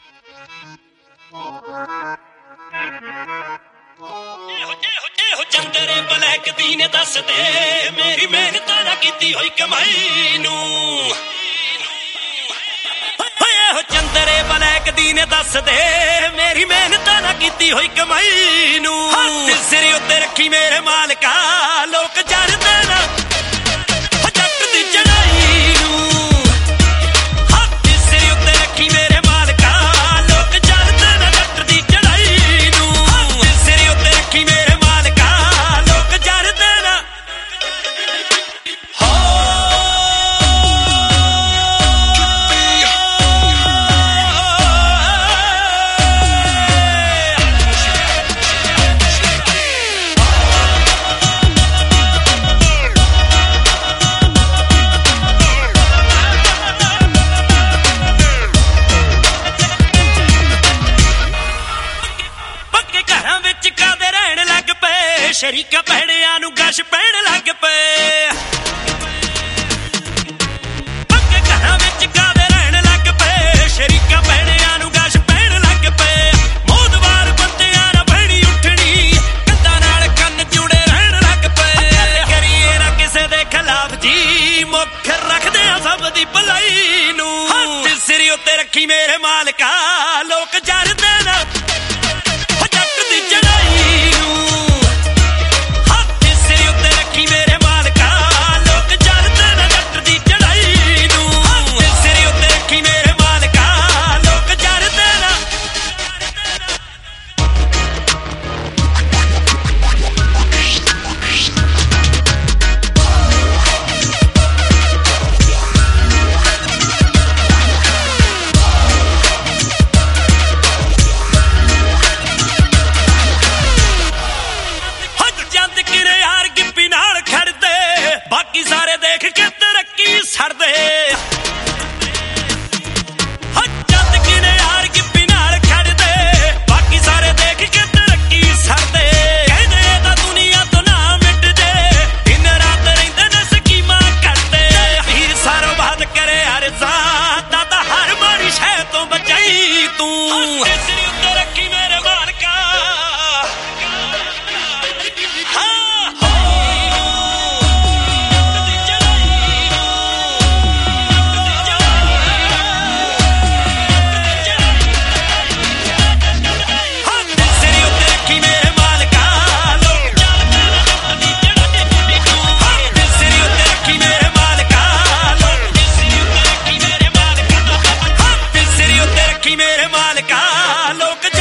Chandare black दी ने दस दे मेरी मेहनत ना कीती होई कमाई नू चंदरे ब्लैक दी ने दस दे मेरी मेहनत ना कीती होई कमाई नू सिर उत्ते रखी मेरे मालका लोक जरदे ना जट दी चढ़ाई नू सिर उत्ते रखी मेरे मालका लोक जरदे ना जट दी चढ़ाई नू सिर उत्ते रखी मेरे शरीका भैणिया नू गश पैण लग पे पक्के घरां विच कादे रहण लग पे शरीका भैणिया नू गश पैण लग पे मोदवार बंदियां ना भैणी उठणी कंधां नाल कंन जुड़े रहण लग पे करिए ना किसे दे खिलाफ जी मुख रखदे आ सब दी भलाई नू सिर उत्ते रखी मेरे मालका लोक जरदे ना जट दी चढ़ाई नू मेरे मालका लोक जरदे ना जट दी चढ़ाई नू सिर उत्ते रखी मेरे मालका लोक जरदे ना जंद किरे यार गिप्पी नाल खड़दे बाकी सारे देख के तरक्की छड़दे जंद किरे यार गिप्पी नाल खड़दे बाकी सारे देख के तरक्की छड़दे कहदे तां दुनिया तो ना मिट जे दिन रात रहिंदे ने स्कीमां करदे वीर सारो बात करे हर ज़ात दा हर माड़ी शै तो बचाई तू सिर उत्ते रखी मेरे मालका मेरे मालका लोक